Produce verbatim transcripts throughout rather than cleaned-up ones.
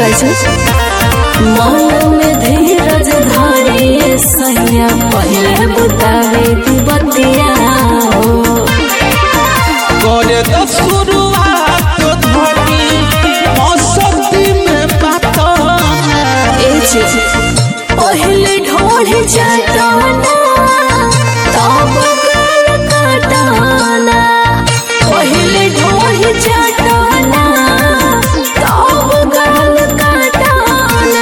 कैसे मन में धीरज धारे सैया पहले बुतावे दी बतिया करे तो शुरुआत धनी मौसमी में बात पहले ढोल जाताना तब काटाना पहले ढोल जाताना तब गाल काटाना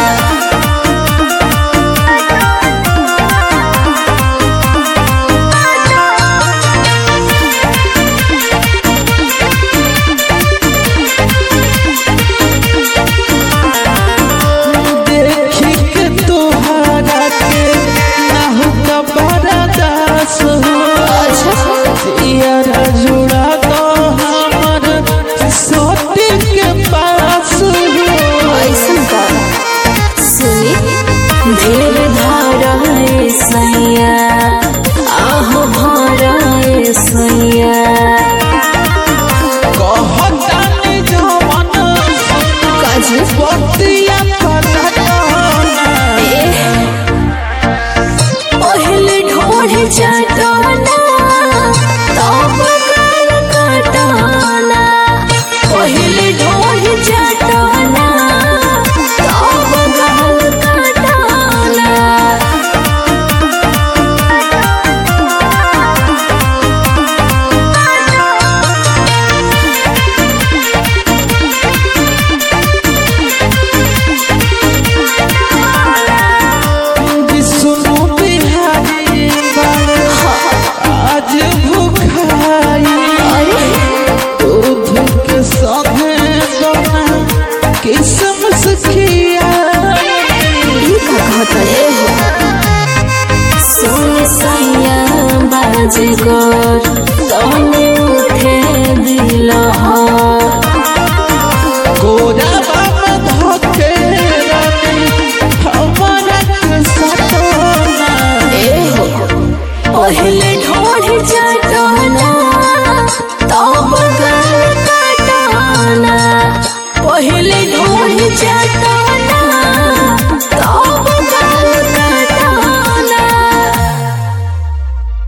देखी के तोहरा के नाहु का बड़ा दास हो यारा जुड़ा तो हमर सोटी के पास हो ऐसन का सुनी ढेर धाराए सैया आहो भाराए सैया कहतानी जवन काजी बतिया पहले ढोल जाताना तब गाल काटाना पहले ढोल जाताना तब गाल काटाना सुनो बिहारी आज भूखाई दूध के साथ बना किस्म